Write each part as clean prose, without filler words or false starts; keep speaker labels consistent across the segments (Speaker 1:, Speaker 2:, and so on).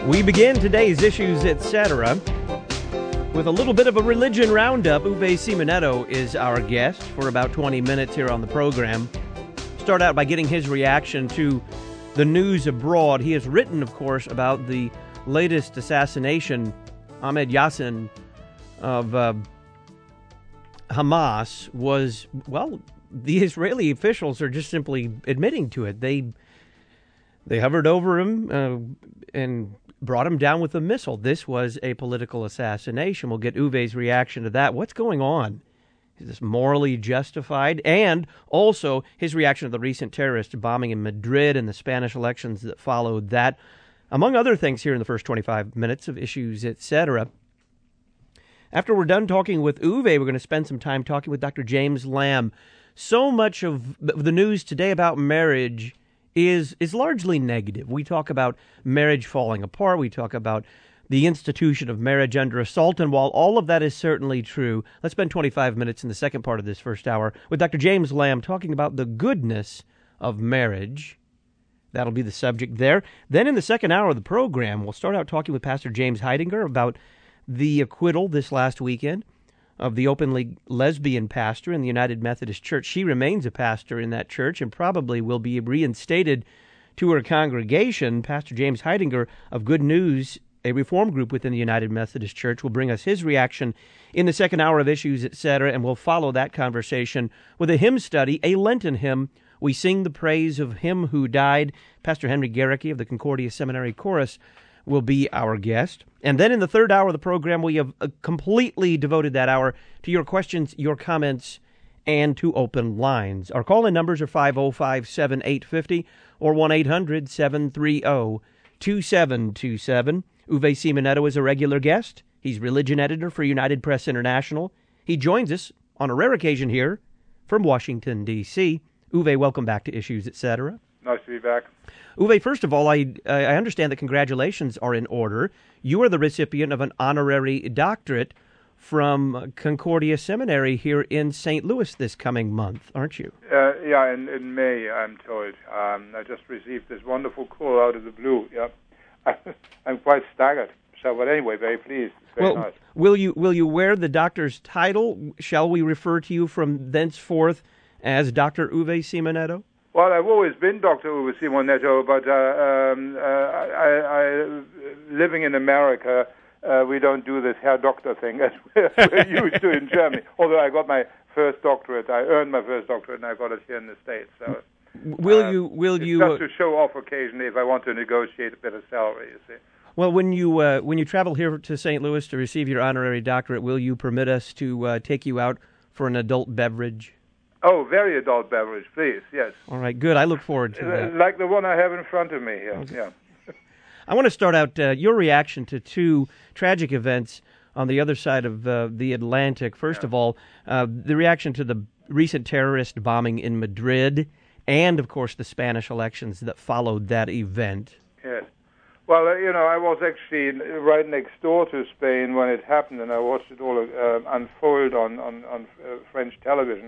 Speaker 1: We begin today's Issues Etc. with a little bit of a religion roundup. Uwe Simonetto is our guest for about 20 minutes here on the program. Start out by getting his reaction to the news abroad. He has written, of course, about the latest assassination, Ahmed Yassin of Hamas was, well, the Israeli officials are just simply admitting to it. They hovered over him and brought him down with a missile. This was a political assassination. We'll get Uwe's reaction to that. What's going on? Is this morally justified? And also his reaction to the recent terrorist bombing in Madrid and the Spanish elections that followed that, among other things here in the first 25 minutes of Issues, Etc. After we're done talking with Uwe, we're going to spend some time talking with Dr. James Lamb. So much of the news today about marriage is largely negative. We talk about marriage falling apart. We talk about the institution of marriage under assault. And while all of that is certainly true, let's spend 25 minutes in the second part of this first hour with Dr. James Lamb talking about the goodness of marriage. That'll be the subject there. Then in the second hour of the program, we'll start out talking with Pastor James Heidinger about the acquittal this last weekend of the openly lesbian pastor in the United Methodist Church. She remains a pastor in that church and probably will be reinstated to her congregation. Pastor James Heidinger of Good News, a reform group within the United Methodist Church, will bring us his reaction in the second hour of Issues, Etc., and we'll follow that conversation with a hymn study, a Lenten hymn. We sing the praise of him who died. Pastor Henry Garricky of the Concordia Seminary Chorus will be our guest. And then in the third hour of the program, we have completely devoted that hour to your questions, your comments, and to open lines. Our call-in numbers are 505-7850 or 1-800-730-2727. Uwe Simonetto is a regular guest. He's religion editor for United Press International. He joins us on a rare occasion here from Washington, D.C. Uwe, welcome back to Issues, Etc.
Speaker 2: Nice to be back.
Speaker 1: Uwe, first of all, I understand that congratulations are in order. You are the recipient of an honorary doctorate from Concordia Seminary here in St. Louis this coming month, aren't you?
Speaker 2: Yeah, in May, I'm told. I just received this wonderful call out of the blue. Yeah, I'm quite staggered. So, but anyway, very pleased. Very nice.
Speaker 1: Will you wear the doctor's title? Shall we refer to you from thenceforth as Dr. Uwe Simonetto?
Speaker 2: Well, I've always been Dr. Uwe Simonetto, but living in America, we don't do this Herr Doctor thing as we're used to in Germany. Although I got my first doctorate, I earned my first doctorate, and I got it here in the States. So,
Speaker 1: will you
Speaker 2: just to show off occasionally if I want to negotiate a better salary? You see.
Speaker 1: Well, when you travel here to St. Louis to receive your honorary doctorate, will you permit us to take you out for an adult beverage?
Speaker 2: Oh, very adult beverage, please, yes.
Speaker 1: All right, good. I look forward to that.
Speaker 2: Like the one I have in front of me here, okay. Yeah.
Speaker 1: I want to start out your reaction to two tragic events on the other side of the Atlantic. First of all, the reaction to the recent terrorist bombing in Madrid and, of course, the Spanish elections that followed that event.
Speaker 2: Yes. Well, I was actually right next door to Spain when it happened, and I watched it all unfold on French television.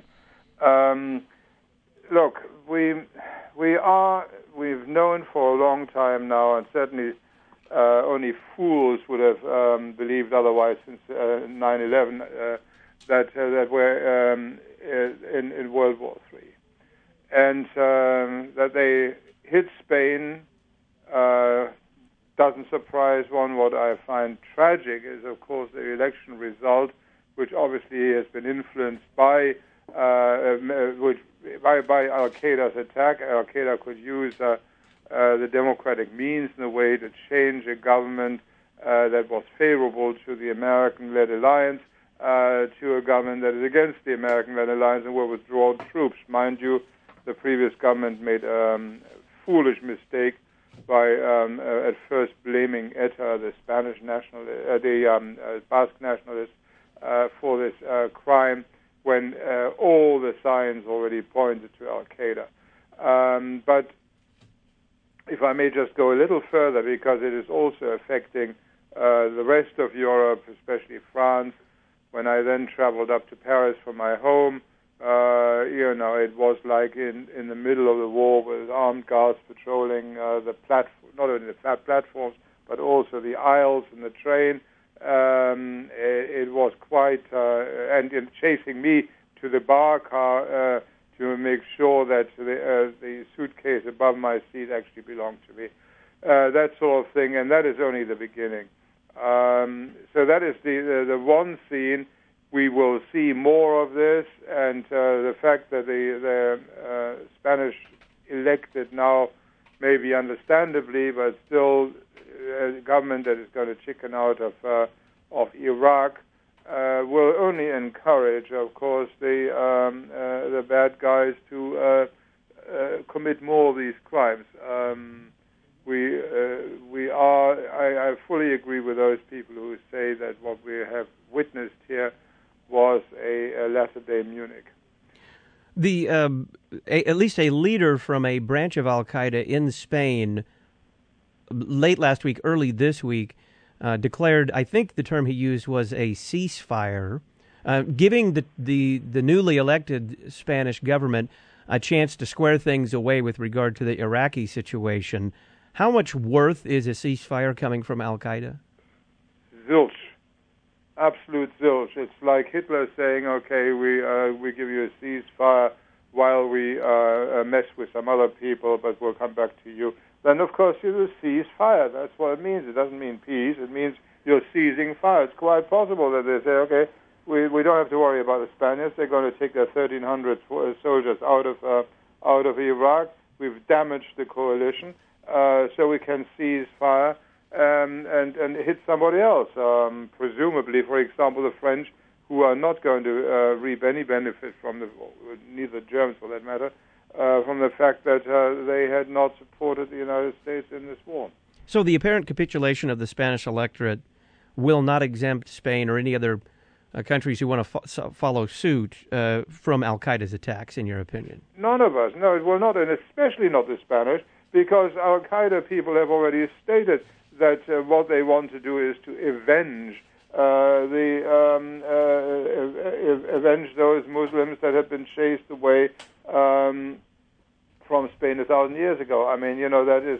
Speaker 2: Look, we've known for a long time now, and certainly only fools would have believed otherwise since 9/11 that we're in World War III, and that they hit Spain doesn't surprise one. What I find tragic is, of course, the election result, which obviously has been influenced by Al-Qaeda's attack. Al-Qaeda could use the democratic means in a way to change a government that was favorable to the American-led alliance to a government that is against the American-led alliance and will withdraw troops. Mind you, the previous government made a foolish mistake by at first blaming ETA, the Spanish Basque nationalists, for this crime, when all the signs already pointed to Al-Qaeda. But if I may just go a little further, because it is also affecting the rest of Europe, especially France. When I then traveled up to Paris from my home, it was like in the middle of the war with armed guards patrolling the platform, not only the platforms, but also the aisles in the train. It was quite, and in chasing me to the bar car to make sure that the suitcase above my seat actually belonged to me. That sort of thing, and that is only the beginning. So that is the one scene. We will see more of this, and the fact that the Spanish elected now, maybe understandably, but still a government that is going to chicken out of Iraq will only encourage, of course, the bad guys to commit more of these crimes. I fully agree with those people who say that what we have witnessed here was a latter-day Munich.
Speaker 1: At least a leader from a branch of Al-Qaeda in Spain, late last week, early this week, declared, I think the term he used was a ceasefire, giving the newly elected Spanish government a chance to square things away with regard to the Iraqi situation. How much worth is a ceasefire coming from Al-Qaeda?
Speaker 2: Zilch. Absolute zilch. It's like Hitler saying, okay, we give you a ceasefire while we mess with some other people, but we'll come back to you. Then, of course, you will cease fire. That's what it means. It doesn't mean peace. It means you're seizing fire. It's quite possible that they say, okay, we don't have to worry about the Spaniards. They're going to take their 1,300 soldiers out of Iraq. We've damaged the coalition, so we can seize fire and hit somebody else. Presumably, for example, the French, who are not going to reap any benefit from neither Germans for that matter, from the fact that they had not supported the United States in this war.
Speaker 1: So the apparent capitulation of the Spanish electorate will not exempt Spain or any other countries who want to follow suit from Al-Qaeda's attacks, in your opinion?
Speaker 2: None of us. No, it will not, and especially not the Spanish, because Al-Qaeda people have already stated that what they want to do is to avenge avenge those Muslims that have been chased away from Spain 1,000 years ago. I mean, you know, that is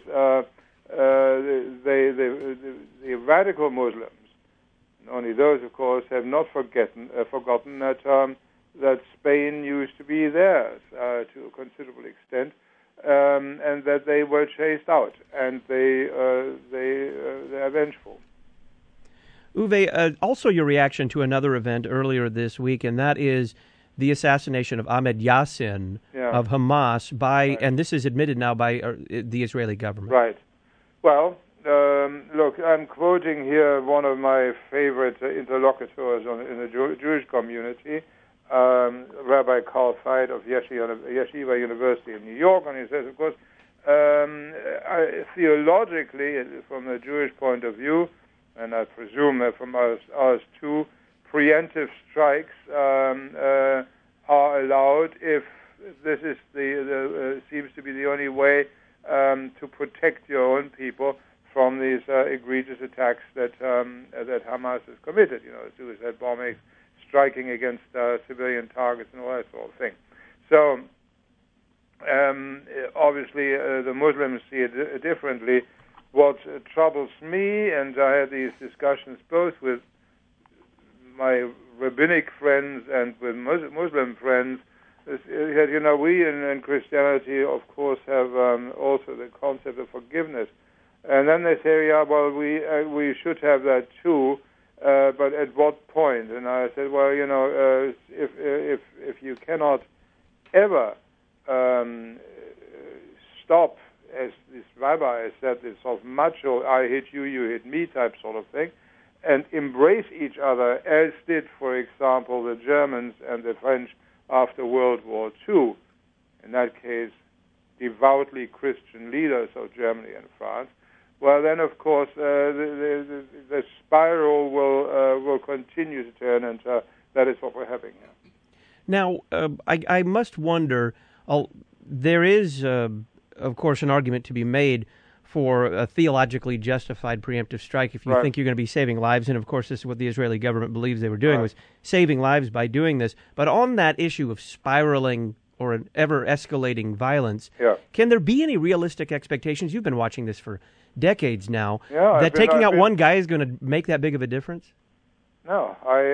Speaker 2: the radical Muslims. Only those, of course, have not forgotten that Spain used to be theirs to a considerable extent, and that they were chased out, and they are vengeful.
Speaker 1: Uwe, also your reaction to another event earlier this week, and that is the assassination of Ahmed Yassin of Hamas by, and this is admitted now by the Israeli government.
Speaker 2: Right. Well, look, I'm quoting here one of my favorite interlocutors in the Jewish community, Rabbi Carl Veit of Yeshiva University in New York, and he says, of course, theologically, from the Jewish point of view, and I presume from ours too, preemptive strikes are allowed if this is seems to be the only way to protect your own people from these egregious attacks that Hamas has committed. You know, suicide bombings, striking against civilian targets, and all that sort of thing. So obviously the Muslims see it differently. What troubles me, and I had these discussions both with my rabbinic friends and with Muslim friends, is that, you know, we in Christianity, of course, have also the concept of forgiveness. And then they say, yeah, well, we should have that too, but at what point? And I said, well, you know, if you cannot ever stop, as this rabbi said, this sort of macho, I hit you, you hit me type sort of thing, and embrace each other, as did, for example, the Germans and the French after World War II. In that case, devoutly Christian leaders of Germany and France. Well, then, of course, the spiral will continue to turn, and that is what we're having here.
Speaker 1: Now, I must wonder, there is, of course, an argument to be made for a theologically justified preemptive strike if you think you're going to be saving lives, and of course this is what the Israeli government believes they were doing, was saving lives by doing this. But on that issue of spiraling or an ever-escalating violence.
Speaker 2: Yeah.
Speaker 1: Can there be any realistic expectations? You've been watching this for decades now.
Speaker 2: Yeah,
Speaker 1: that taking out one guy is going to make that big of a difference?
Speaker 2: No,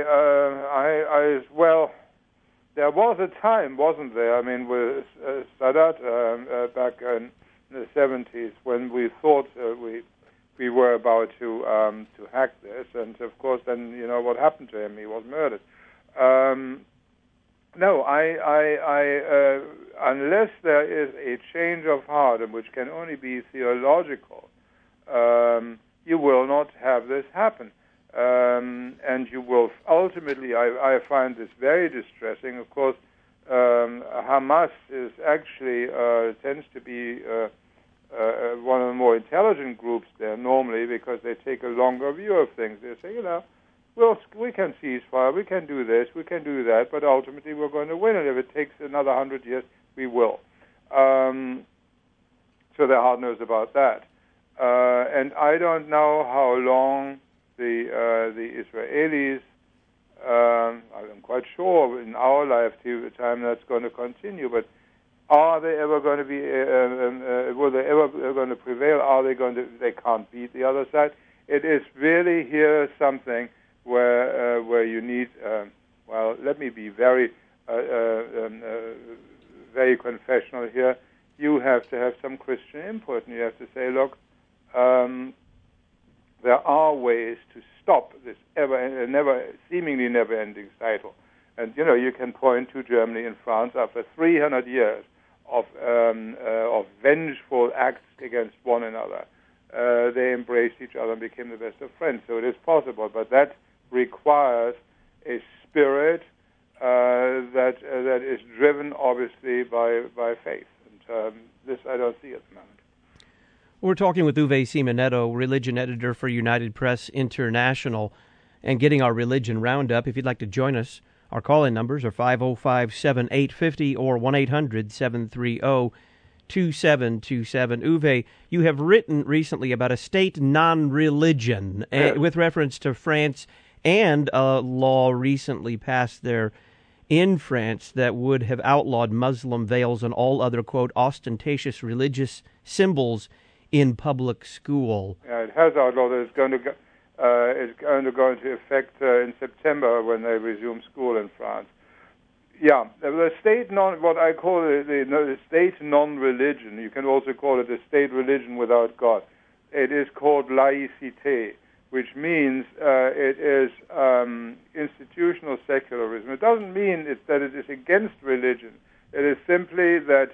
Speaker 2: well, there was a time, wasn't there? I mean, with Sadat back in the 70s, when we thought we were about to hack this, and of course, then you know what happened to him? He was murdered. No, unless there is a change of heart, and which can only be theological, you will not have this happen. And you will ultimately, I find this very distressing. Of course, Hamas is actually tends to be one of the more intelligent groups there normally, because they take a longer view of things. They say, you know, well, we can cease fire, we can do this, we can do that, but ultimately we're going to win, and if it takes another 100 years, we will. So they're hard-nosed about that. And I don't know how long the Israelis, I'm quite sure in our lifetime that's going to continue, but are they ever going to be, will they ever going to prevail? Are they going to, they can't beat the other side? It is really here something where you need, well, let me be very confessional here. You have to have some Christian input, and you have to say, look, there are ways to stop this seemingly never-ending cycle. And, you know, you can point to Germany and France after 300 years of vengeful acts against one another. They embraced each other and became the best of friends. So it is possible, but that requires a spirit that is driven, obviously, by faith. And this I don't see at the moment.
Speaker 1: We're talking with Uwe Simonetto, religion editor for United Press International, and getting our religion roundup. If you'd like to join us, our call-in numbers are 505-7850 or 1-800-730-2727. Uwe, you have written recently about a state non-religion with reference to France, and a law recently passed there in France that would have outlawed Muslim veils and all other, quote, ostentatious religious symbols in public school.
Speaker 2: Yeah, it has outlawed. It's going to go into effect in September when they resume school in France. Yeah, the state what I call the state non-religion. You can also call it a state religion without God. It is called laïcité, which means it is institutional secularism. It doesn't mean that it is against religion. It is simply that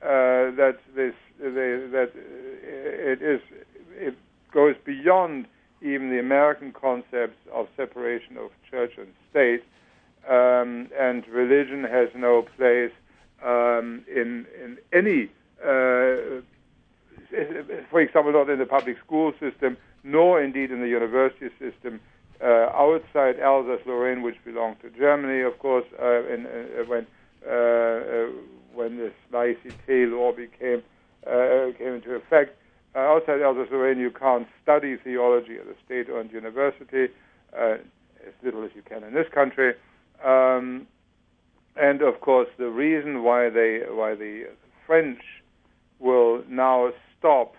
Speaker 2: it goes beyond even the American concepts of separation of church and state, and religion has no place in any, for example, not in the public school system, nor indeed in the university system. Outside Alsace-Lorraine, which belonged to Germany, of course, when this laïcité law came into effect. Outside Alsace-Lorraine, you can't study theology at a state-owned university, as little as you can in this country. And of course, the reason why the French will now stop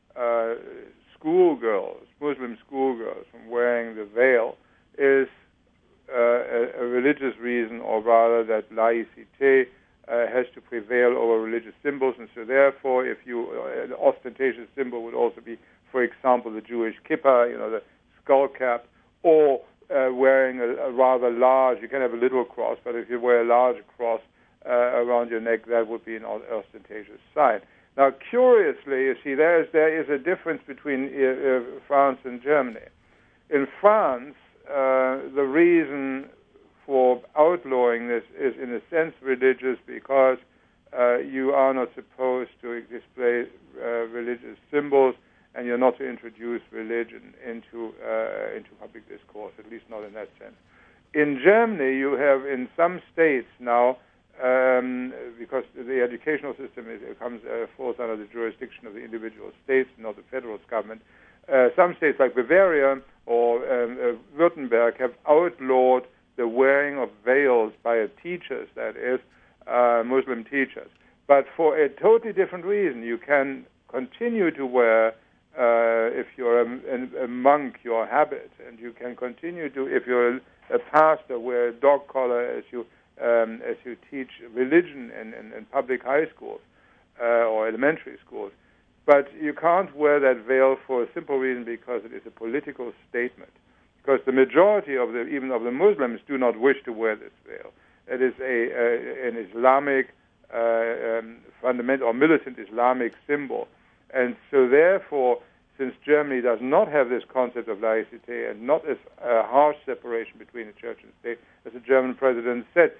Speaker 2: Muslim schoolgirls, from wearing the veil is a religious reason, or rather that laïcité has to prevail over religious symbols, and so therefore, if an ostentatious symbol would also be, for example, the Jewish kippah, the skull cap, or wearing a rather large, you can have a little cross, but if you wear a large cross around your neck, that would be an ostentatious sign. Now, curiously, you see, there is a difference between France and Germany. In France, the reason for outlawing this is, in a sense, religious, because you are not supposed to display religious symbols, and you're not to introduce religion into public discourse, at least not in that sense. In Germany, you have in some states now, because the educational system falls under the jurisdiction of the individual states, not the federal government. Some states like Bavaria or Württemberg have outlawed the wearing of veils by teachers, that is, Muslim teachers. But for a totally different reason, you can continue to wear, if you're a monk, your habit, and you can continue to, if you're a pastor, wear a dog collar as you teach religion in public high schools or elementary schools. But you can't wear that veil for a simple reason, because it is a political statement. Because the majority of even of the Muslims do not wish to wear this veil. It is an Islamic fundamental or militant Islamic symbol, and so therefore, since Germany does not have this concept of laicity and not as a harsh separation between the church and state, as the German president said,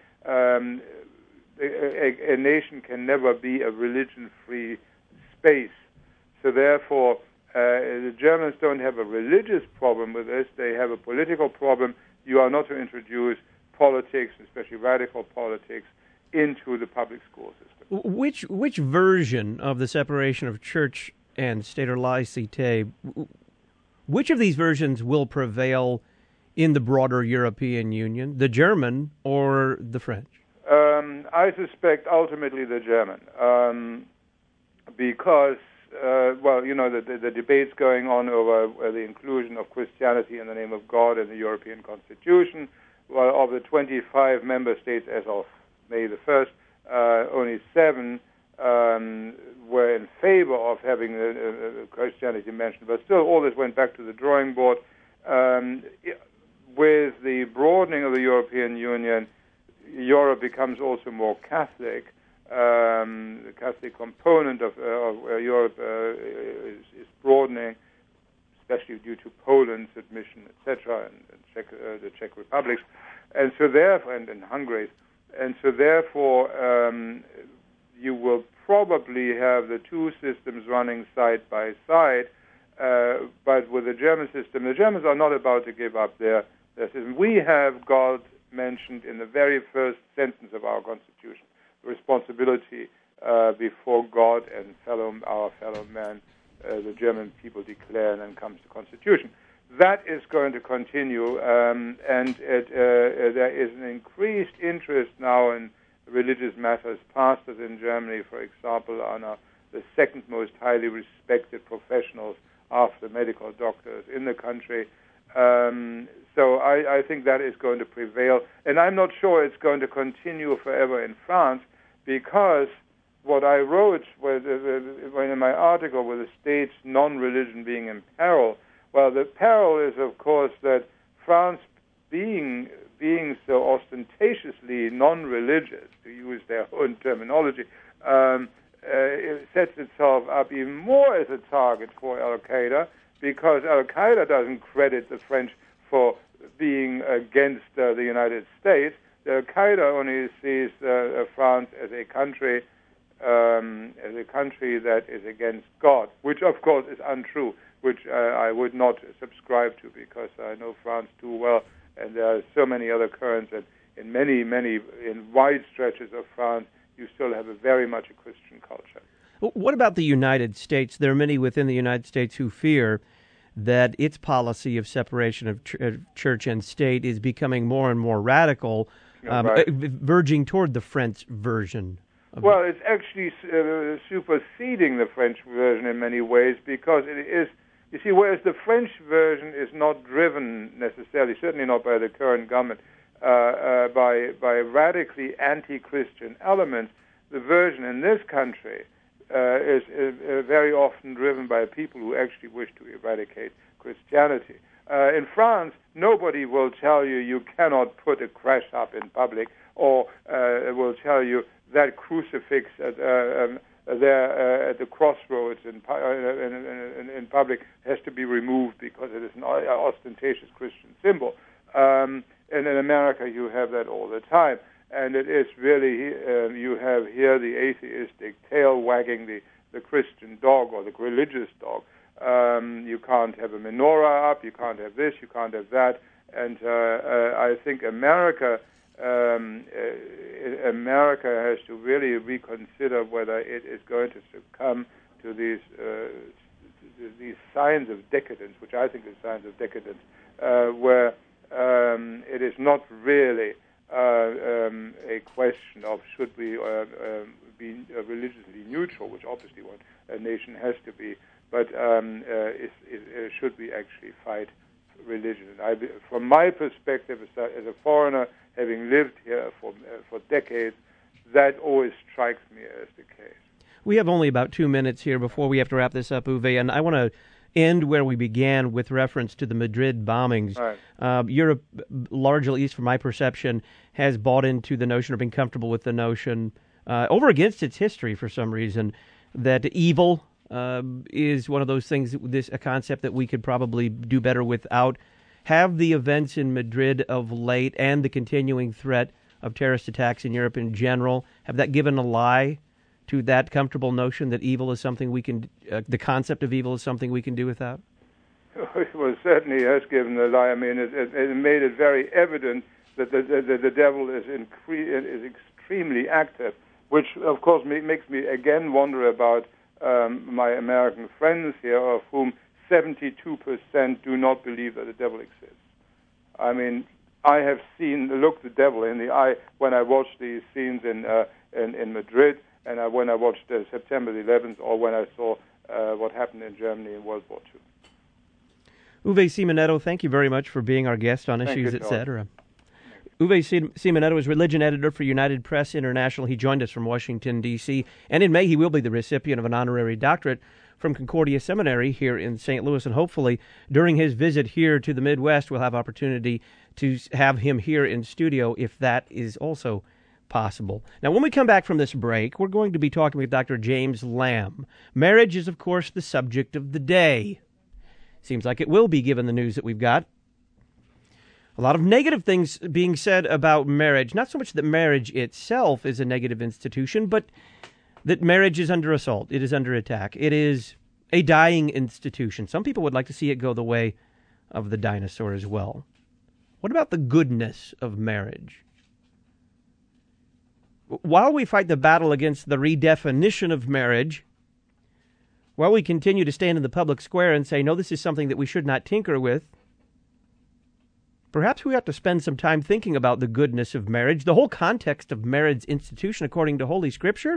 Speaker 2: a nation can never be a religion-free space. So therefore, the Germans don't have a religious problem with this; they have a political problem. You are not to introduce politics, especially radical politics, into the public school system.
Speaker 1: Which version of the separation of church and state, or laicite, which of these versions will prevail in the broader European Union, the German or the French?
Speaker 2: I suspect ultimately the German, because, the debates going on over the inclusion of Christianity in the name of God in the European Constitution. Well, of the 25 member states as of May the 1st, only 7 were in favor of having Christianity mentioned. But still, all this went back to the drawing board. With the broadening of the European Union, Europe becomes also more Catholic. The Catholic component of Europe is broadening, especially due to Poland's admission, etc., and the Czech republics, and so therefore, and Hungary, and so therefore, you will probably have the two systems running side by side. But with the German system, the Germans are not about to give up their system. We have God mentioned in the very first sentence of our Constitution, responsibility before God and our fellow man. The German people declare, and then comes the Constitution. That is going to continue, and there is an increased interest now in religious matters. Pastors in Germany, for example, are now the second most highly respected professionals after medical doctors in the country. So I think that is going to prevail, and I'm not sure it's going to continue forever in France, because what I wrote in my article with the state's non-religion being in peril, well, the peril is, of course, that France, being so ostentatiously non-religious, to use their own terminology, it sets itself up even more as a target for Al-Qaeda, because Al-Qaeda doesn't credit the French for being against the United States. Al-Qaeda only sees France as a country that is against God, which of course is untrue, which I would not subscribe to, because I know France too well, and there are so many other currents, and in wide stretches of France, you still have very much a Christian culture.
Speaker 1: What about the United States? There are many within the United States who fear that its policy of separation of church and state is becoming more and more radical,
Speaker 2: Right.
Speaker 1: verging toward the French version.
Speaker 2: Well, it's actually superseding the French version in many ways, because it is, you see, whereas the French version is not driven necessarily, certainly not by the current government, by radically anti-Christian elements, the version in this country is very often driven by people who actually wish to eradicate Christianity. In France, nobody will tell you cannot put a crash up in public, or will tell you that crucifix there at the crossroads in public has to be removed because it is an ostentatious Christian symbol. And in America, you have that all the time. And it is really, you have here the atheistic tail wagging the Christian dog or the religious dog. You can't have a menorah up, you can't have this, you can't have that. And I think America has to really reconsider whether it is going to succumb to these signs of decadence, which I think are signs of decadence, where it is not really a question of should we be religiously neutral, which obviously what a nation has to be, but should we actually fight religion? And from my perspective as a foreigner, having lived here for decades, that always strikes me as the case.
Speaker 1: We have only about 2 minutes here before we have to wrap this up, Uwe, and I want to end where we began with reference to the Madrid bombings.
Speaker 2: Right.
Speaker 1: Europe, largely, at least from my perception, has bought into the notion or been comfortable with the notion, over against its history for some reason, that evil is one of those things, a concept that we could probably do better without. Have the events in Madrid of late and the continuing threat of terrorist attacks in Europe in general, have that given a lie to that comfortable notion that evil is something we can, the concept of evil is something we can do without?
Speaker 2: Well, certainly has given a lie. I mean, it made it very evident that the devil is extremely active, which, of course, makes me again wonder about my American friends here, of whom 72% do not believe that the devil exists. I mean, I have looked the devil in the eye when I watched these scenes in Madrid, and when I watched September the 11th, or when I saw what happened in Germany in World War II.
Speaker 1: Uwe Simonetto, thank you very much for being our guest on Issues, Etc. Uwe Simonetto is religion editor for United Press International. He joined us from Washington, D.C., and in May he will be the recipient of an honorary doctorate from Concordia Seminary here in St. Louis, and hopefully during his visit here to the Midwest we'll have opportunity to have him here in studio if that is also possible. Now, when we come back from this break, we're going to be talking with Dr. James Lamb. Marriage is, of course, the subject of the day. Seems like it will be, given the news that we've got. A lot of negative things being said about marriage. Not so much that marriage itself is a negative institution, but that marriage is under assault. It is under attack. It is a dying institution. Some people would like to see it go the way of the dinosaur as well. What about the goodness of marriage? While we fight the battle against the redefinition of marriage, while we continue to stand in the public square and say, no, this is something that we should not tinker with, perhaps we ought to spend some time thinking about the goodness of marriage. The whole context of marriage institution, according to Holy Scripture,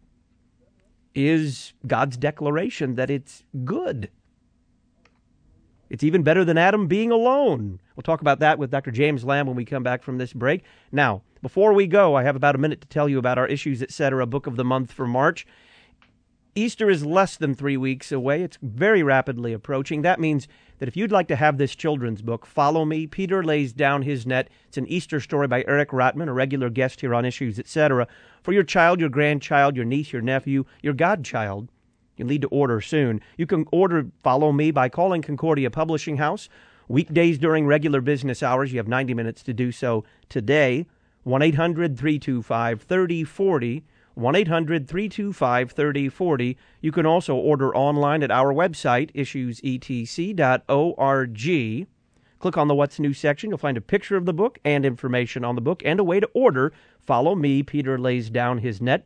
Speaker 1: is God's declaration that it's good. It's even better than Adam being alone. We'll talk about that with Dr. James Lamb when we come back from this break. Now, before we go, I have about a minute to tell you about our Issues, Etc. book of the month for March. Easter is less than 3 weeks away. It's very rapidly approaching. That means that if you'd like to have this children's book, Follow Me, Peter Lays Down His Net. It's an Easter story by Eric Rotman, a regular guest here on Issues, Etc. For your child, your grandchild, your niece, your nephew, your godchild, you need to order soon. You can order Follow Me by calling Concordia Publishing House. Weekdays during regular business hours, you have 90 minutes to do so today. 1-800-325-3040. 1-800-325-3040. You can also order online at our website, issuesetc.org. Click on the What's New section. You'll find a picture of the book and information on the book and a way to order Follow Me, Peter Lays Down His Net.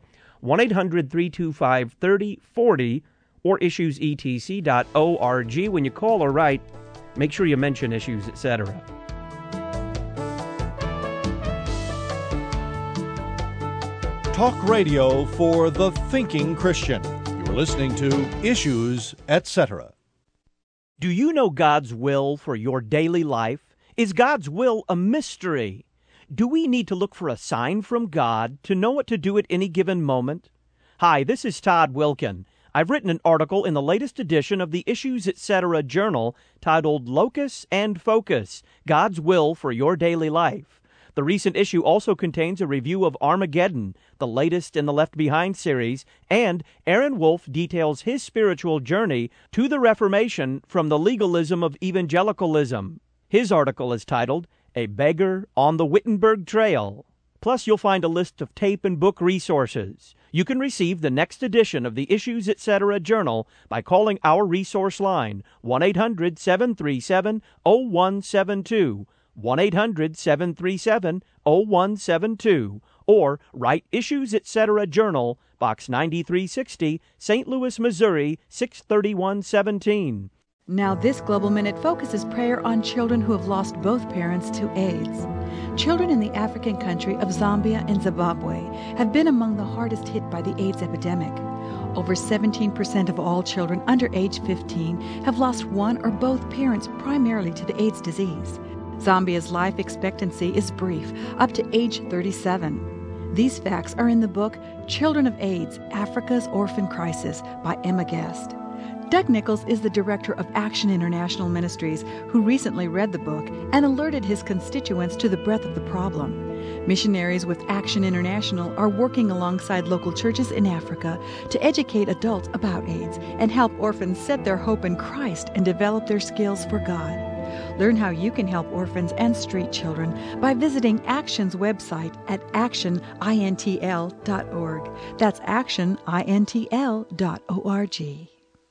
Speaker 1: 1-800-325-3040 or issuesetc.org. When you call or write, make sure you mention Issues, Etc.
Speaker 3: Talk radio for the thinking Christian. You're listening to Issues, Etc.
Speaker 1: Do you know God's will for your daily life? Is God's will a mystery? Do we need to look for a sign from God to know what to do at any given moment? Hi, this is Todd Wilkin. I've written an article in the latest edition of the Issues, Etc. journal titled Locus and Focus, God's Will for Your Daily Life. The recent issue also contains a review of Armageddon, the latest in the Left Behind series, and Aaron Wolf details his spiritual journey to the Reformation from the legalism of evangelicalism. His article is titled, A Beggar on the Wittenberg Trail. Plus, you'll find a list of tape and book resources. You can receive the next edition of the Issues, Etc. journal by calling our resource line, 1-800-737-0172, 1-800-737-0172, or write Issues, Etc. journal, Box 9360, St. Louis, Missouri, 63117.
Speaker 4: Now, this Global Minute focuses prayer on children who have lost both parents to AIDS. Children in the African country of Zambia and Zimbabwe have been among the hardest hit by the AIDS epidemic. Over 17% of all children under age 15 have lost one or both parents primarily to the AIDS disease. Zambia's life expectancy is brief, up to age 37. These facts are in the book Children of AIDS, Africa's Orphan Crisis by Emma Guest. Doug Nichols is the director of Action International Ministries, who recently read the book and alerted his constituents to the breadth of the problem. Missionaries with Action International are working alongside local churches in Africa to educate adults about AIDS and help orphans set their hope in Christ and develop their skills for God. Learn how you can help orphans and street children by visiting Action's website at actionintl.org. That's actionintl.org.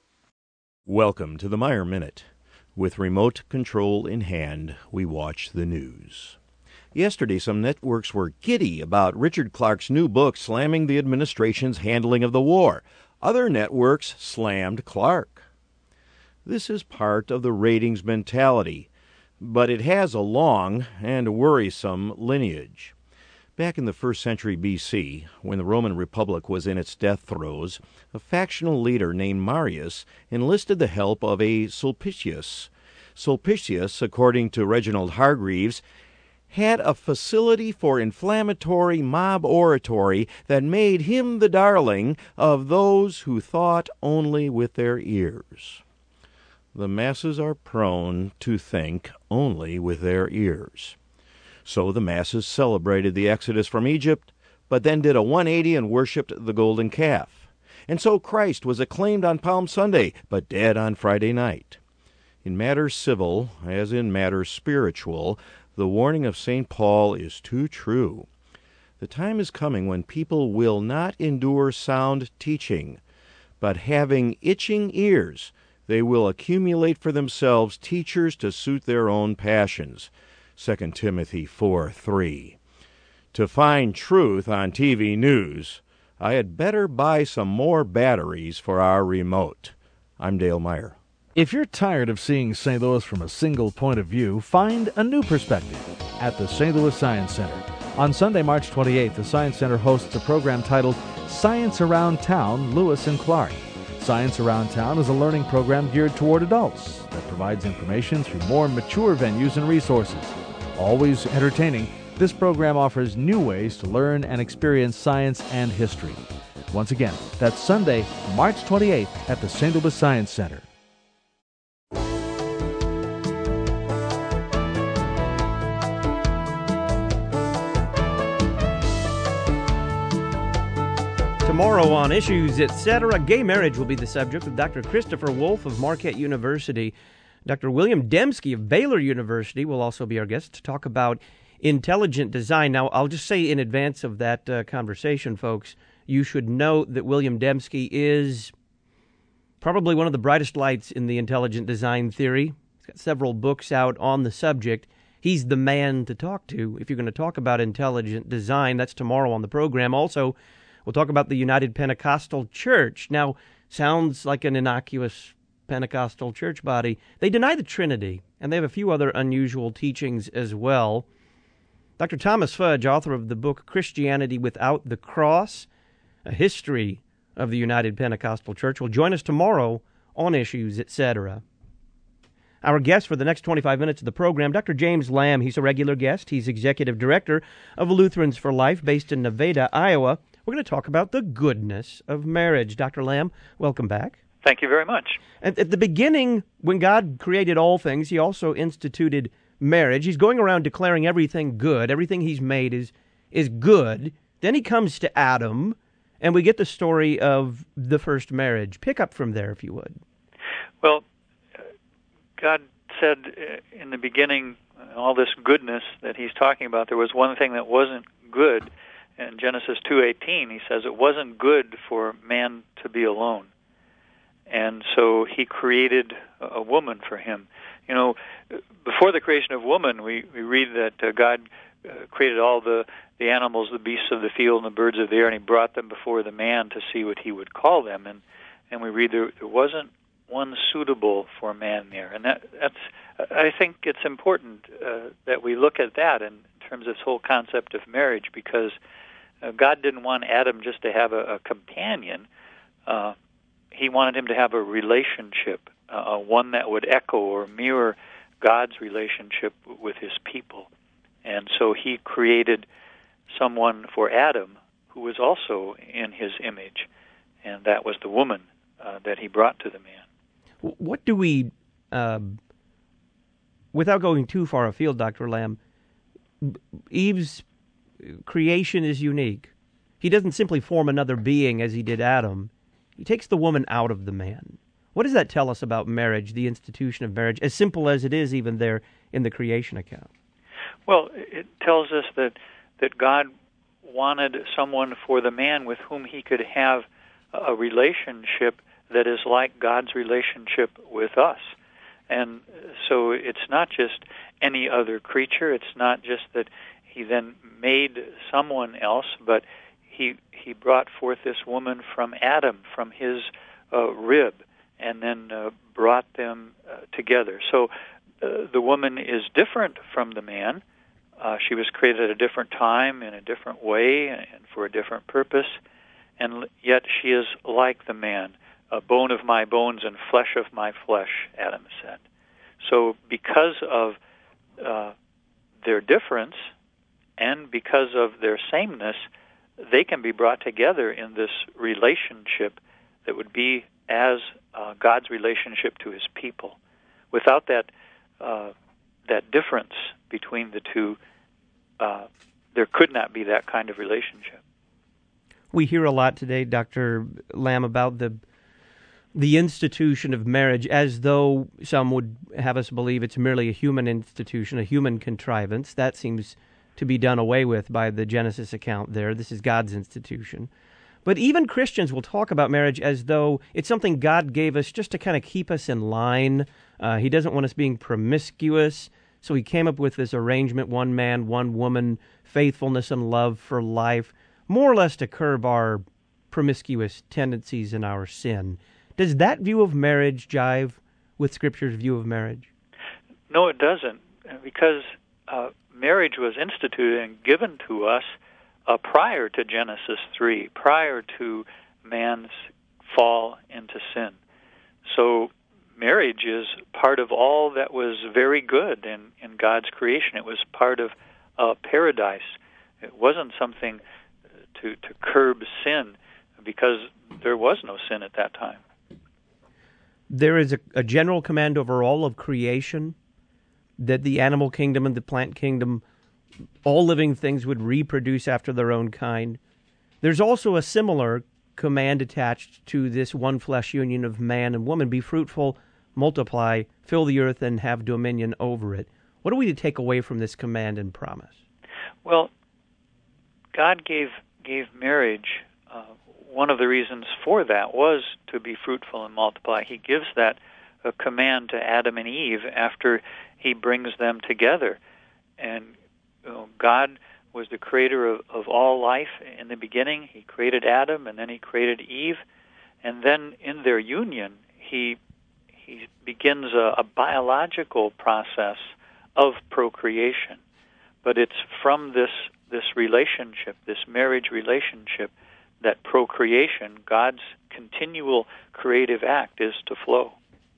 Speaker 3: Welcome to the Meyer Minute. With remote control in hand, we watch the news. Yesterday, some networks were giddy about Richard Clarke's new book slamming the administration's handling of the war. Other networks slammed Clarke. This is part of the ratings mentality, but it has a long and worrisome lineage. Back in the 1st century B.C., when the Roman Republic was in its death throes, a factional leader named Marius enlisted the help of a Sulpicius. Sulpicius, according to Reginald Hargreaves, had a facility for inflammatory mob oratory that made him the darling of those who thought only with their ears. The masses are prone to think only with their ears. So the masses celebrated the exodus from Egypt, but then did a 180 and worshipped the golden calf. And so Christ was acclaimed on Palm Sunday, but dead on Friday night. In matters civil, as in matters spiritual, the warning of St. Paul is too true. The time is coming when people will not endure sound teaching, but having itching ears, they will accumulate for themselves teachers to suit their own passions. 2 Timothy 4:3. To find truth on TV news, I had better buy some more batteries for our remote. I'm Dale Meyer.
Speaker 5: If you're tired of seeing St. Louis from a single point of view, find a new perspective at the St. Louis Science Center. On Sunday, March 28th, the Science Center hosts a program titled Science Around Town, Lewis and Clark. Science Around Town is a learning program geared toward adults that provides information through more mature venues and resources. Always entertaining, this program offers new ways to learn and experience science and history. Once again, that's Sunday, March 28th at the St. Louis Science Center.
Speaker 1: Tomorrow on Issues, Etc., gay marriage will be the subject with Dr. Christopher Wolf of Marquette University. Dr. William Dembski of Baylor University will also be our guest to talk about intelligent design. Now, I'll just say in advance of that conversation, folks, you should note that William Dembski is probably one of the brightest lights in the intelligent design theory. He's got several books out on the subject. He's the man to talk to if you're going to talk about intelligent design. That's tomorrow on the program. Also, we'll talk about the United Pentecostal Church. Now, sounds like an innocuous Pentecostal church body. They deny the Trinity, and they have a few other unusual teachings as well. Dr. Thomas Fudge, author of the book Christianity Without the Cross, A History of the United Pentecostal Church, will join us tomorrow on Issues, Etc. Our guest for the next 25 minutes of the program, Dr. James Lamb. He's a regular guest. He's executive director of Lutherans for Life, based in Nevada, Iowa. We're going to talk about the goodness of marriage. Dr. Lamb, welcome back.
Speaker 6: Thank you very much.
Speaker 1: At the beginning, when God created all things, he also instituted marriage. He's going around declaring everything good. Everything he's made is good. Then he comes to Adam, and we get the story of the first marriage. Pick up from there, if you would.
Speaker 6: Well, God said in the beginning, all this goodness that he's talking about, there was one thing that wasn't good. In Genesis 2:18, he says it wasn't good for man to be alone. And so he created a woman for him. You know, before the creation of woman, we read that God created all the animals, the beasts of the field, and the birds of the air, and he brought them before the man to see what he would call them. And we read there wasn't one suitable for man there. And that's I think it's important that we look at that in terms of this whole concept of marriage, because God didn't want Adam just to have a companion. He wanted him to have a relationship, one that would echo or mirror God's relationship with his people. And so he created someone for Adam who was also in his image, and that was the woman that he brought to the man.
Speaker 1: What do we, without going too far afield, Dr. Lamb, Eve's creation is unique. He doesn't simply form another being as he did Adam. He takes the woman out of the man. What does that tell us about marriage, the institution of marriage, as simple as it is even there in the creation account?
Speaker 6: Well, it tells us that God wanted someone for the man with whom he could have a relationship that is like God's relationship with us. And so it's not just any other creature. It's not just that he then made someone else, but he brought forth this woman from Adam, from his rib, and then brought them together. So the woman is different from the man. She was created at a different time, in a different way, and for a different purpose, and yet she is like the man, a bone of my bones and flesh of my flesh, Adam said. So because of their difference and because of their sameness, they can be brought together in this relationship that would be as God's relationship to his people. Without that difference between the two, there could not be that kind of relationship.
Speaker 1: We hear a lot today, Dr. Lamb, about the institution of marriage, as though some would have us believe it's merely a human institution, a human contrivance. That seems to be done away with by the Genesis account there. This is God's institution. But even Christians will talk about marriage as though it's something God gave us just to kind of keep us in line. He doesn't want us being promiscuous, so he came up with this arrangement, one man, one woman, faithfulness and love for life, more or less to curb our promiscuous tendencies and our sin. Does that view of marriage jive with Scripture's view of marriage?
Speaker 6: No, it doesn't, because marriage was instituted and given to us prior to Genesis 3, prior to man's fall into sin. So marriage is part of all that was very good in God's creation. It was part of paradise. It wasn't something to curb sin, because there was no sin at that time.
Speaker 1: There is a general command over all of creation that the animal kingdom and the plant kingdom, all living things, would reproduce after their own kind. There's also a similar command attached to this one flesh union of man and woman: be fruitful, multiply, fill the earth, and have dominion over it. What are we to take away from this command and promise?
Speaker 6: Well, God gave marriage. One of the reasons for that was to be fruitful and multiply. He gives that command to Adam and Eve after he brings them together. And God was the creator of all life in the beginning. He created Adam, and then he created Eve. And then in their union, he begins a biological process of procreation. But it's from this relationship, this marriage relationship, that procreation, God's continual creative act, is to flow.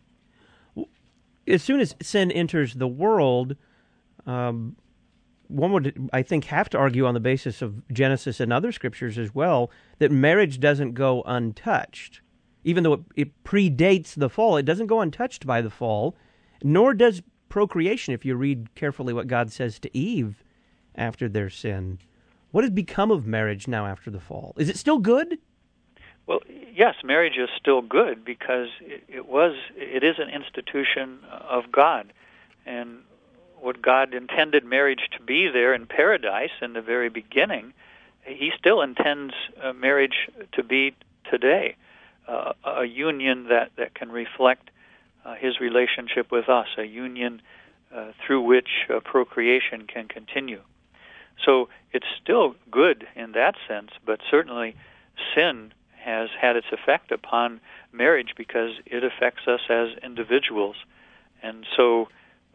Speaker 1: As soon as sin enters the world, one would, I think, have to argue on the basis of Genesis and other scriptures as well, that marriage doesn't go untouched. Even though it predates the fall, it doesn't go untouched by the fall, nor does procreation, if you read carefully what God says to Eve after their sin. What has become of marriage now after the fall? Is it still good?
Speaker 6: Well, yes, marriage is still good, because it is an institution of God. And what God intended marriage to be there in paradise in the very beginning, he still intends marriage to be today, a union that can reflect his relationship with us, a union through which procreation can continue. So it's still good in that sense, but certainly sin has had its effect upon marriage because it affects us as individuals. And so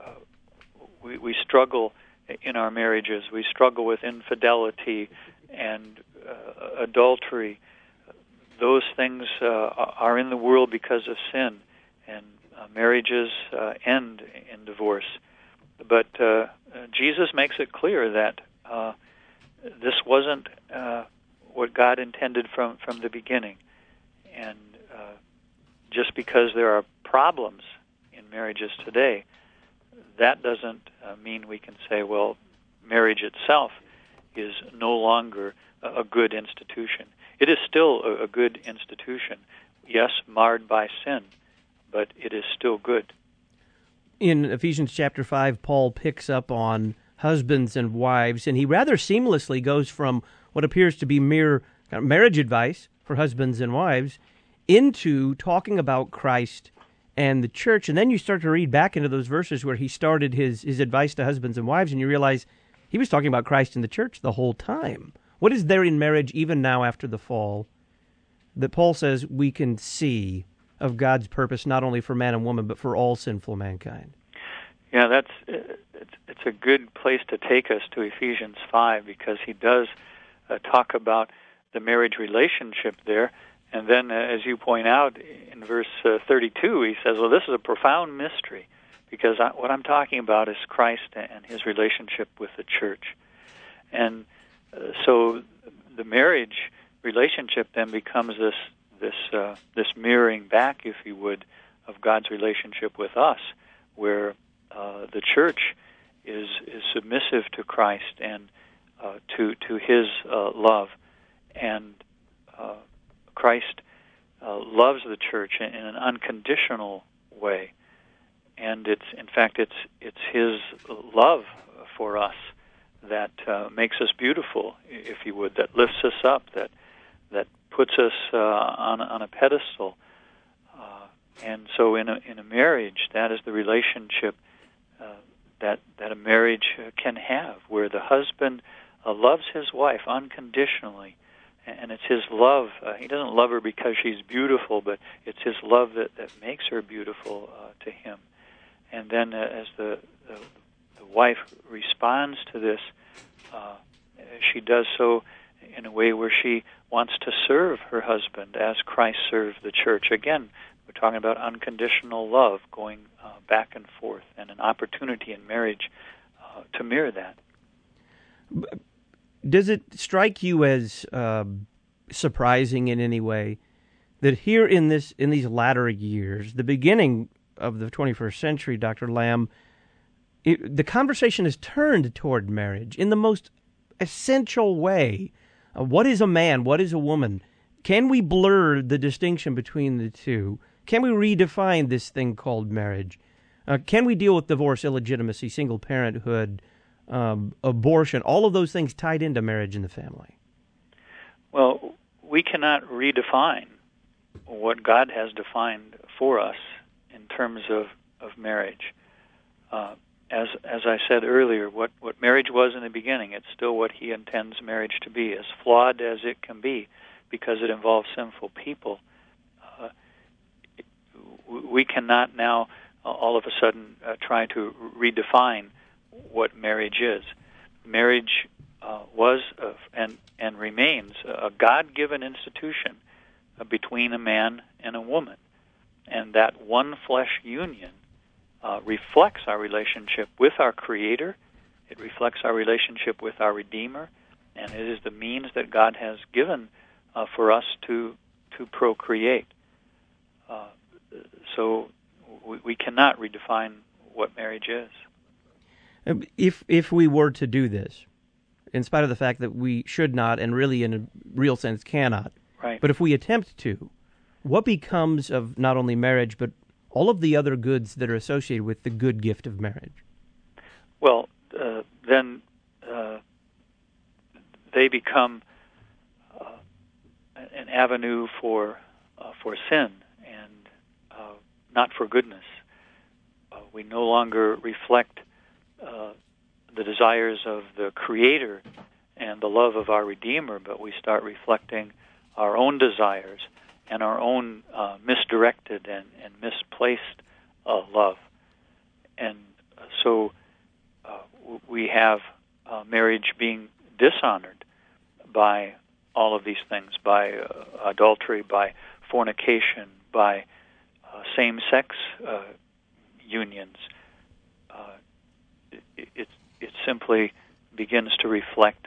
Speaker 6: we struggle in our marriages. We struggle with infidelity and adultery. Those things are in the world because of sin, and marriages end in divorce. But Jesus makes it clear that this wasn't what God intended from the beginning. And just because there are problems in marriages today, that doesn't mean we can say, well, marriage itself is no longer a good institution. It is still a good institution, yes, marred by sin, but it is still good.
Speaker 1: In Ephesians chapter 5, Paul picks up on husbands and wives, and he rather seamlessly goes from what appears to be mere marriage advice for husbands and wives into talking about Christ and the church. And then you start to read back into those verses where he started his advice to husbands and wives, and you realize he was talking about Christ and the church the whole time. What is there in marriage, even now after the fall, that Paul says we can see of God's purpose not only for man and woman, but for all sinful mankind?
Speaker 6: Yeah, it's a good place to take us to Ephesians 5, because he does talk about the marriage relationship there. And then, as you point out, in verse 32, he says, well, this is a profound mystery, because what I'm talking about is Christ and his relationship with the church. And so the marriage relationship then becomes this mirroring back, if you would, of God's relationship with us, where the church is submissive to Christ and to his love, and Christ loves the church in an unconditional way, and it's his love for us that makes us beautiful, if you would, that lifts us up, that puts us on a pedestal. And so in a marriage, that is the relationship that a marriage can have, where the husband loves his wife unconditionally, and it's his love. He doesn't love her because she's beautiful, but it's his love that makes her beautiful to him. And then as the wife responds to this, she does so in a way where she wants to serve her husband as Christ served the church. Again, we're talking about unconditional love going back and forth, and an opportunity in marriage to mirror that.
Speaker 1: Does it strike you as surprising in any way that here in these latter years, the beginning of the 21st century, Dr. Lamb, the conversation has turned toward marriage in the most essential way? What is a man? What is a woman? Can we blur the distinction between the two? Can we redefine this thing called marriage? Can we deal with divorce, illegitimacy, single parenthood, abortion, all of those things tied into marriage and the family?
Speaker 6: Well, we cannot redefine what God has defined for us in terms of marriage. As I said earlier, what marriage was in the beginning, it's still what he intends marriage to be, as flawed as it can be, because it involves sinful people. We cannot now all of a sudden try to redefine what marriage is. Marriage was and remains a God-given institution between a man and a woman, and that one flesh union reflects our relationship with our Creator. It reflects our relationship with our Redeemer, and it is the means that God has given for us to procreate. So we cannot redefine what marriage is.
Speaker 1: If we were to do this, in spite of the fact that we should not, and really in a real sense cannot,
Speaker 6: right.
Speaker 1: But if we attempt to, what becomes of not only marriage, but all of the other goods that are associated with the good gift of marriage?
Speaker 6: Well, then they become an avenue for sin and not for goodness. We no longer reflect the desires of the Creator and the love of our Redeemer, but we start reflecting our own desires and our own misdirected and misplaced love. And so we have marriage being dishonored by all of these things, by adultery, by fornication, by same-sex unions. It simply begins to reflect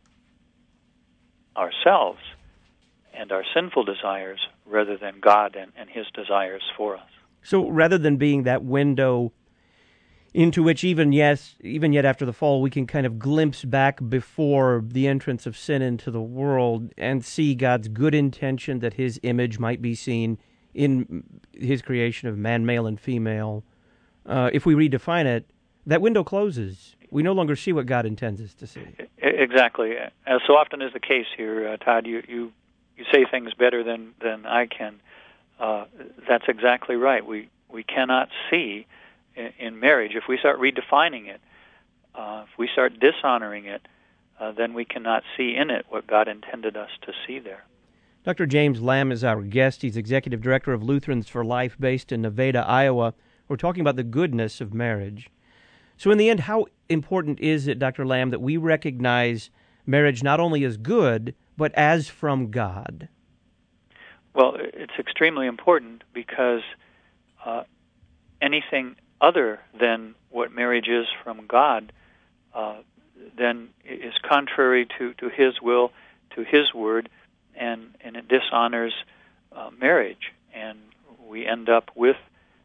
Speaker 6: ourselves and our sinful desires rather than God and His desires for us.
Speaker 1: So rather than being that window into which even yet after the fall, we can kind of glimpse back before the entrance of sin into the world and see God's good intention that His image might be seen in His creation of man, male, and female. If we redefine it, that window closes. We no longer see what God intends us to see.
Speaker 6: Exactly. As so often is the case here, Todd, you say things better than I can. That's exactly right. We cannot see in marriage. If we start redefining it, if we start dishonoring it, then we cannot see in it what God intended us to see there.
Speaker 1: Dr. James Lamb is our guest. He's Executive Director of Lutherans for Life based in Nevada, Iowa. We're talking about the goodness of marriage. So in the end, how important is it, Dr. Lamb, that we recognize marriage not only as good, but as from God?
Speaker 6: Well, it's extremely important because anything other than what marriage is from God then is contrary to His will, to His word, and it dishonors marriage. And we end up with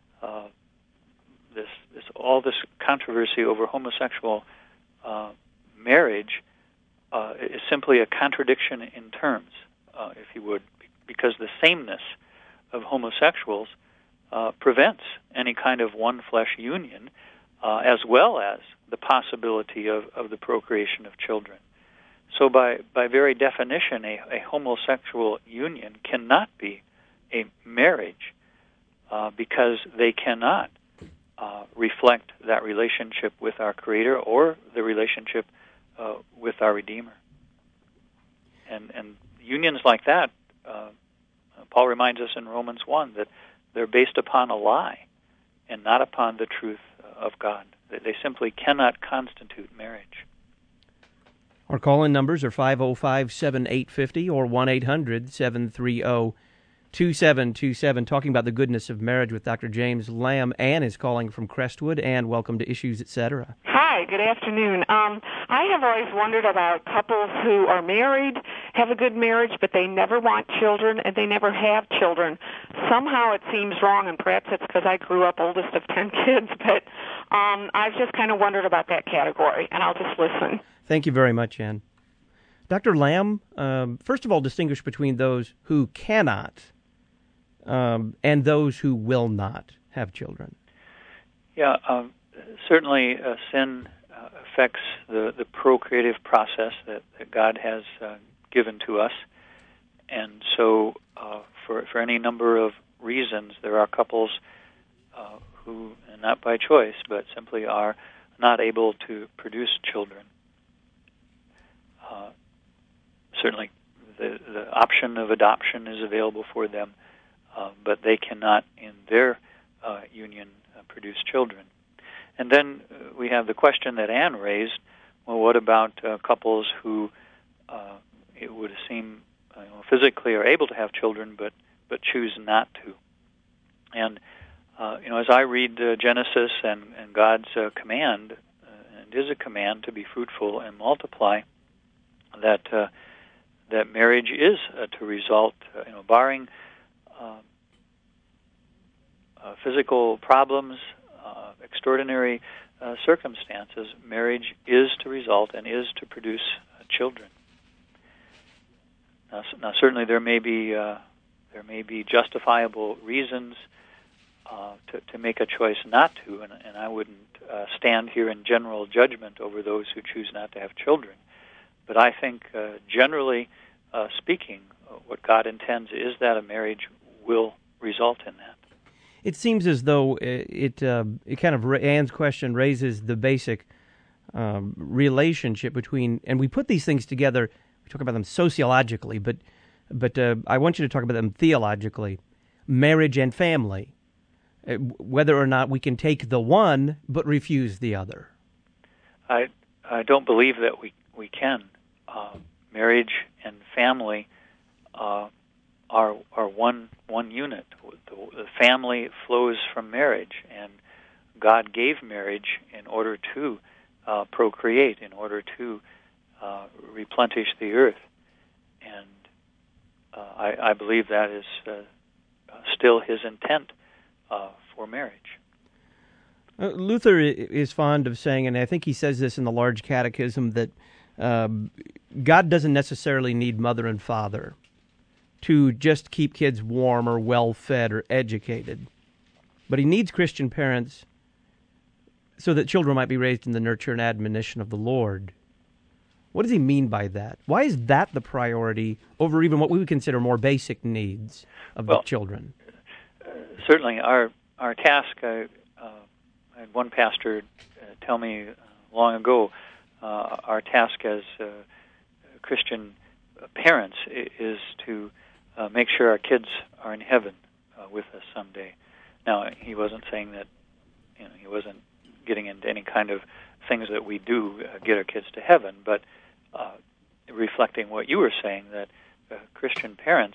Speaker 6: this controversy over homosexual marriage is simply a contradiction in terms, if you would, because the sameness of homosexuals prevents any kind of one-flesh union, as well as the possibility of the procreation of children. So by very definition, a homosexual union cannot be a marriage because they cannot reflect that relationship with our Creator or the relationship with our Redeemer. And unions like that, Paul reminds us in Romans 1 that they're based upon a lie and not upon the truth of God. They simply cannot constitute marriage.
Speaker 1: Our call-in numbers are 505-7850 or 1-800-730-2727, talking about the goodness of marriage with Dr. James Lamb. Ann is calling from Crestwood. Ann, welcome to Issues, Etc.
Speaker 7: Hi, good afternoon. I have always wondered about couples who are married, have a good marriage, but they never want children and they never have children. Somehow it seems wrong, and perhaps it's because I grew up oldest of 10 kids, but I've just kind of wondered about that category, and I'll just listen.
Speaker 1: Thank you very much, Ann. Dr. Lamb, first of all, distinguish between those who cannot and those who will not have children.
Speaker 6: Yeah, certainly sin affects the procreative process that God has given to us. And so for any number of reasons, there are couples who, not by choice, but simply are not able to produce children. Certainly the option of adoption is available for them, but they cannot in their union produce children. And then we have the question that Ann raised, well, what about couples who it would seem physically are able to have children but choose not to? And as I read Genesis and God's command, and it is a command to be fruitful and multiply, that marriage is to result, barring physical problems, extraordinary circumstances, marriage is to result and is to produce children. Now, certainly there may be justifiable reasons to make a choice not to, and I wouldn't stand here in general judgment over those who choose not to have children. But I think, generally speaking, what God intends is that a marriage will result in that.
Speaker 1: It seems as though it kind of, Ann's question raises the basic relationship between, and we put these things together, we talk about them sociologically, but But I want you to talk about them theologically, marriage and family, whether or not we can take the one but refuse the other.
Speaker 6: I don't believe that we can. Marriage and family are one unit. The family flows from marriage, and God gave marriage in order to procreate, in order to replenish the earth, and I believe that is still His intent for marriage.
Speaker 1: Luther is fond of saying, and I think he says this in the Large Catechism, that God doesn't necessarily need mother and father to just keep kids warm or well-fed or educated, but He needs Christian parents so that children might be raised in the nurture and admonition of the Lord. What does he mean by that? Why is that the priority over even what we would consider more basic needs of the children?
Speaker 6: Certainly, our task. I had one pastor tell me long ago, our task as Christian parents is to make sure our kids are in heaven with us someday. Now, he wasn't saying that. He wasn't getting into any kind of things that we do get our kids to heaven, but reflecting what you were saying, that Christian parents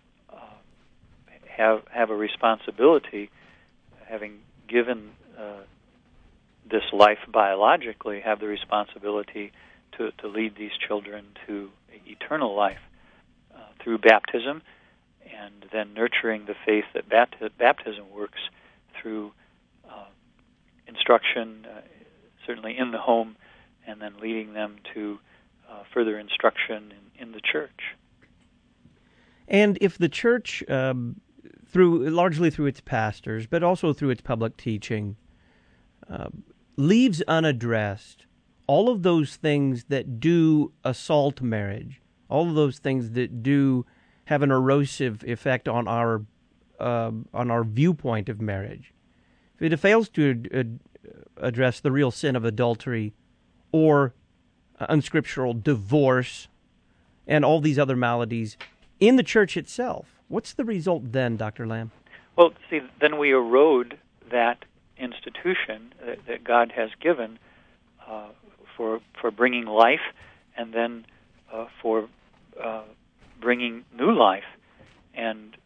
Speaker 6: have a responsibility, having given this life biologically, have the responsibility to lead these children to eternal life through baptism, and then nurturing the faith that baptism works through instruction, certainly in the home, and then leading them to further instruction in the church.
Speaker 1: And if the church, largely through its pastors, but also through its public teaching, leaves unaddressed all of those things that do assault marriage, all of those things that do have an erosive effect on our viewpoint of marriage, if it fails to address the real sin of adultery or unscriptural divorce and all these other maladies in the church itself, what's the result then, Dr. Lamb?
Speaker 6: Well, see, then we erode that institution that God has given for bringing life, and then for bringing new life, and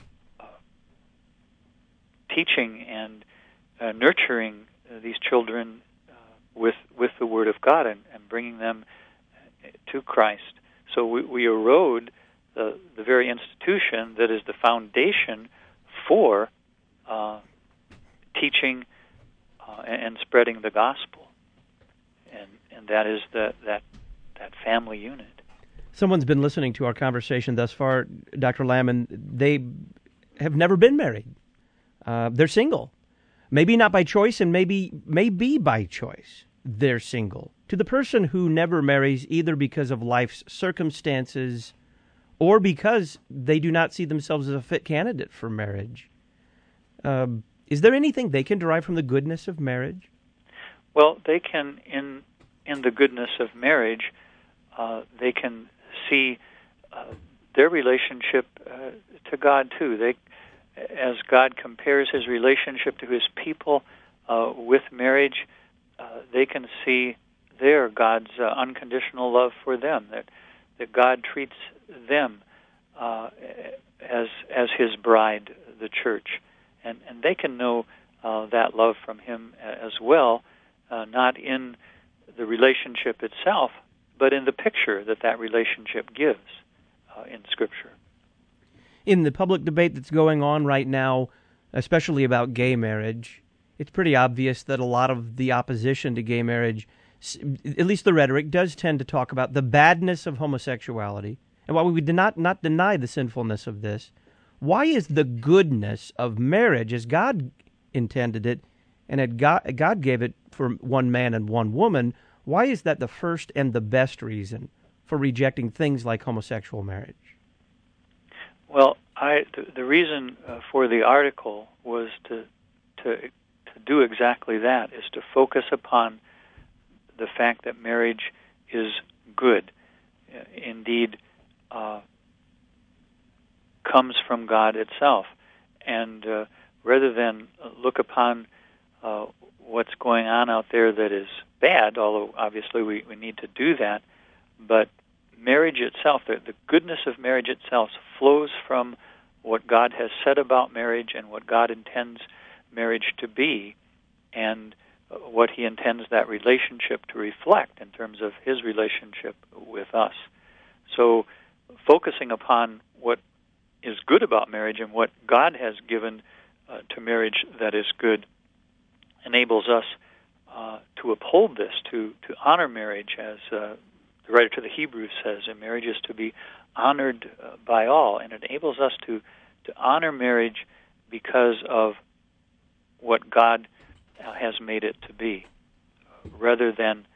Speaker 6: teaching and nurturing these children with the Word of God, and bringing them to Christ. So we erode the very institution that is the foundation for teaching and spreading the gospel, and that is that family unit.
Speaker 1: Someone's been listening to our conversation thus far, Dr. Lamb, and they have never been married. They're single. Maybe not by choice, and maybe by choice. They're single. To the person who never marries, either because of life's circumstances or because they do not see themselves as a fit candidate for marriage, is there anything they can derive from the goodness of marriage?
Speaker 6: Well, they can, in the goodness of marriage, they can see their relationship to God too. As God compares His relationship to His people with marriage, they can see there God's unconditional love for them, that God treats them as His bride, the church, and they can know that love from Him as well, not in the relationship itself, but in the picture that relationship gives in Scripture.
Speaker 1: In the public debate that's going on right now, especially about gay marriage, it's pretty obvious that a lot of the opposition to gay marriage, at least the rhetoric, does tend to talk about the badness of homosexuality. And while we do not deny the sinfulness of this, why is the goodness of marriage, as God intended it, and God gave it for one man and one woman, why is that the first and the best reason for rejecting things like homosexual marriage?
Speaker 6: Well, the reason for the article was to do exactly that, is to focus upon the fact that marriage is good. Indeed, comes from God itself. And rather than look upon what's going on out there that is bad, although obviously we need to do that, but marriage itself, the goodness of marriage itself flows from what God has said about marriage and what God intends marriage to be, and what he intends that relationship to reflect in terms of his relationship with us. So focusing upon what is good about marriage and what God has given to marriage that is good enables us to uphold this, to honor marriage, as the writer to the Hebrews says, and marriage is to be honored by all, and it enables us to honor marriage because of what God has made it to be, rather than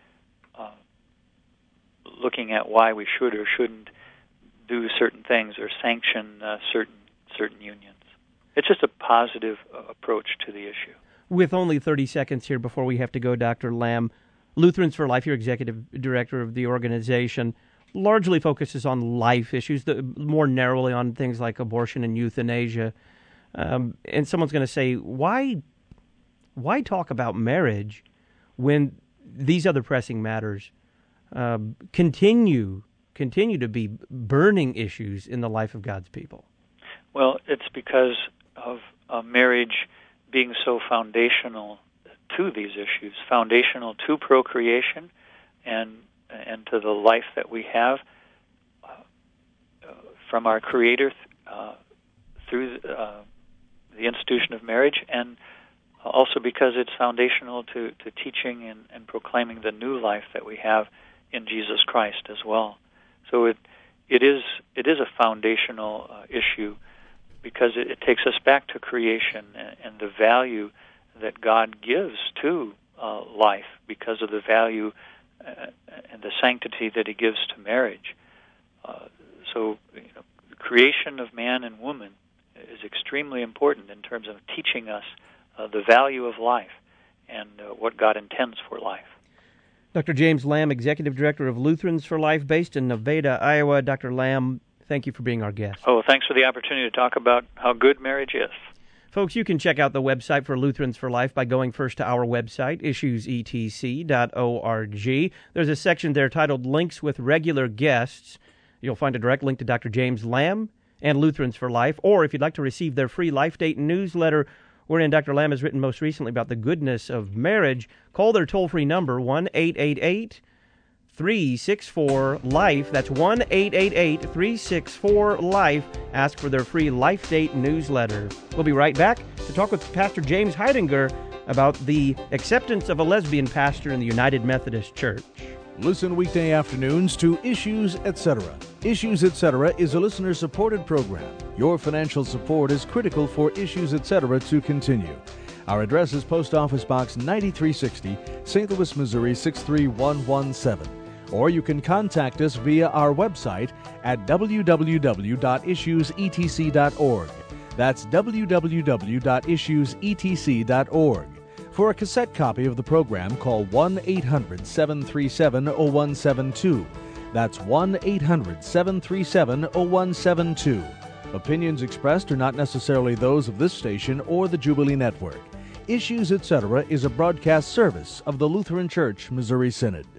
Speaker 6: looking at why we should or shouldn't do certain things or sanction certain unions. It's just a positive approach to the issue.
Speaker 1: With only 30 seconds here before we have to go, Dr. Lamb, Lutherans for Life, your executive director of the organization, largely focuses on life issues, more narrowly on things like abortion and euthanasia. And someone's going to say, why talk about marriage when these other pressing matters continue to be burning issues in the life of God's people? Well,
Speaker 6: it's because of marriage being so foundational to these issues, foundational to procreation and to the life that we have from our Creator through the institution of marriage, and also because it's foundational to teaching and proclaiming the new life that we have in Jesus Christ as well. So it is a foundational issue, because it takes us back to creation and the value that God gives to life because of the value and the sanctity that he gives to marriage. So the creation of man and woman is extremely important in terms of teaching us the value of life and what God intends for life.
Speaker 1: Dr. James Lamb, Executive Director of Lutherans for Life, based in Nevada, Iowa. Dr. Lamb, thank you for being our guest.
Speaker 6: Oh, thanks for the opportunity to talk about how good marriage is.
Speaker 1: Folks, you can check out the website for Lutherans for Life by going first to our website, issuesetc.org. There's a section there titled Links with Regular Guests. You'll find a direct link to Dr. James Lamb and Lutherans for Life, or if you'd like to receive their free Life Date newsletter, wherein Dr. Lamb has written most recently about the goodness of marriage, call their toll-free number, 1-888-364-LIFE. That's 1-888-364-LIFE. Ask for their free Life Date newsletter. We'll be right back to talk with Pastor James Heidinger about the acceptance of a lesbian pastor in the United Methodist Church.
Speaker 5: Listen weekday afternoons to Issues Etc. Issues Etc. is a listener-supported program. Your financial support is critical for Issues Etc. to continue. Our address is Post Office Box 9360, St. Louis, Missouri 63117. Or you can contact us via our website at www.issuesetc.org. That's www.issuesetc.org. For a cassette copy of the program, call 1-800-737-0172. That's 1-800-737-0172. Opinions expressed are not necessarily those of this station or the Jubilee Network. Issues Etc. is a broadcast service of the Lutheran Church Missouri Synod.